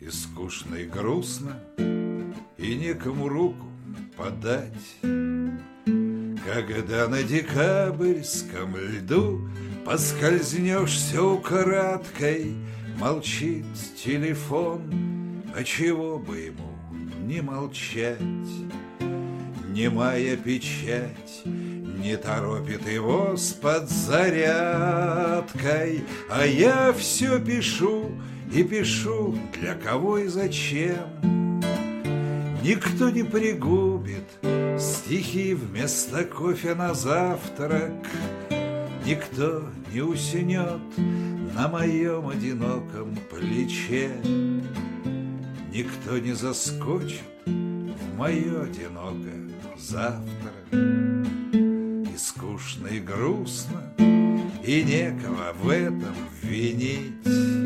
И скучно, и грустно, и некому руку подать. Когда на декабрьском льду поскользнешься украдкой, молчит телефон, а чего бы ему не молчать? Немая печать не торопит его с подзарядкой, а я все пишу и пишу, для кого и зачем. Никто не пригубит стихи вместо кофе на завтрак, никто не уснет на моем одиноком плече, никто не заскочит в мое одинокое завтра. И скучно, и грустно, и некого в этом винить.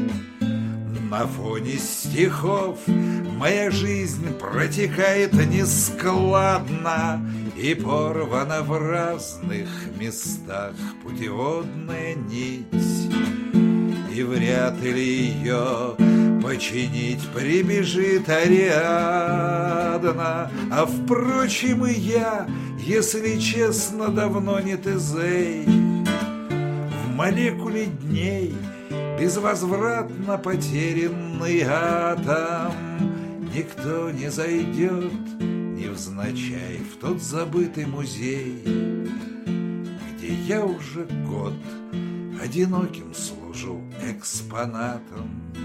На фоне стихов моя жизнь протекает нескладно, и порвана в разных местах путеводная нить. И вряд ли ее починить прибежит Ариадна. А впрочем и я, если честно, давно не Тезей. В молекуле дней безвозвратно потерянный атом. Никто не зайдет невзначай в тот забытый музей, где я уже год одиноким служу экспонатом.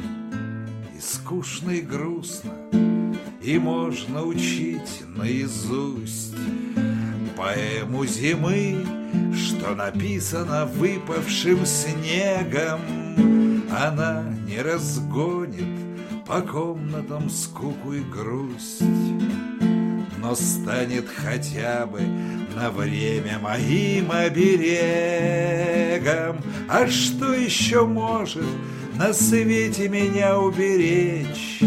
И скучно, и грустно, и можно учить наизусть поэму зимы, что написано выпавшим снегом. Она не разгонит по комнатам скуку и грусть, но станет хотя бы на время моим оберегом. А что еще может на свете меня уберечь?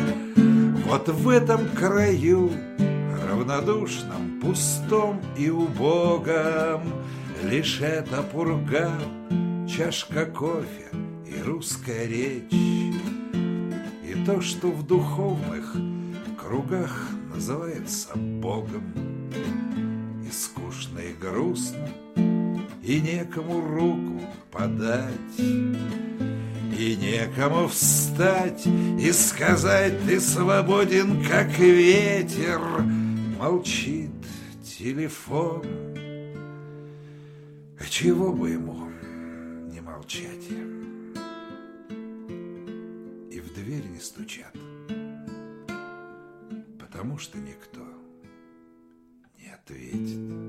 Вот в этом краю, равнодушном, пустом и убогом, лишь эта пурга, чашка кофе и русская речь. И то, что в духовных кругах называется Богом. И скучно, и грустно, и некому руку подать, и некому встать и сказать: ты свободен, как ветер. Молчит телефон, а чего бы ему не молчать? И в дверь не стучат, потому что никто не ответит.